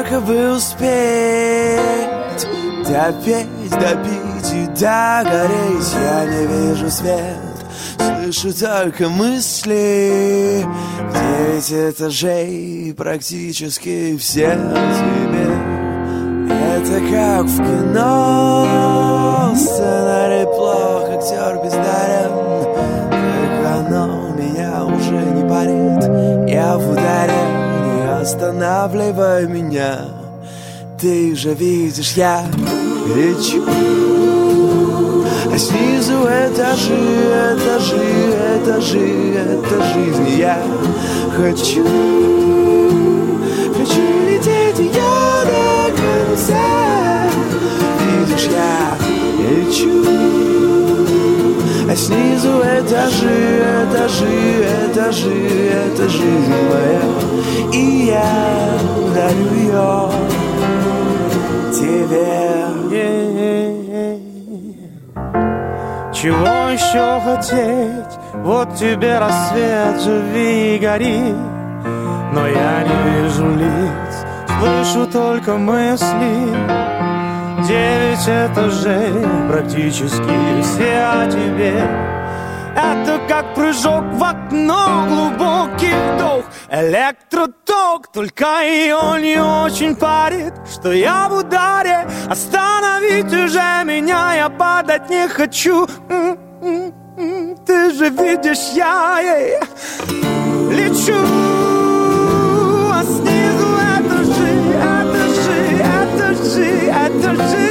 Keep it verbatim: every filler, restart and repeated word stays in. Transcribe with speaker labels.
Speaker 1: только бы успеть допеть, допить и догореть. Я не вижу свет, слышу только мысли. Девять этажей, практически все тебе. Это как в кино. Сценарий плох, актер бездарен. Только оно меня уже не парит. Я в ударе, не останавливай меня. Ты же видишь, я лечу. А снизу этажи, этажи, этажи, это жизнь. Я хочу, хочу лететь я до конца. Видишь, я лечу. А снизу этажи, этажи, этажи, это жизнь моя. И я дарю ее тебе.
Speaker 2: Чего еще хотеть? Вот тебе рассвет, живи и гори. Но я не вижу лиц, слышу только мысли. Девять этажей, практически все о тебе. Это как прыжок в окно, глубокий вдох, электроток. Только ее не очень парит, что я в ударе. Остановить уже меня, я падать не хочу. Ты же видишь, я ей лечу. А снизу этажи, этажи, этажи, этажи.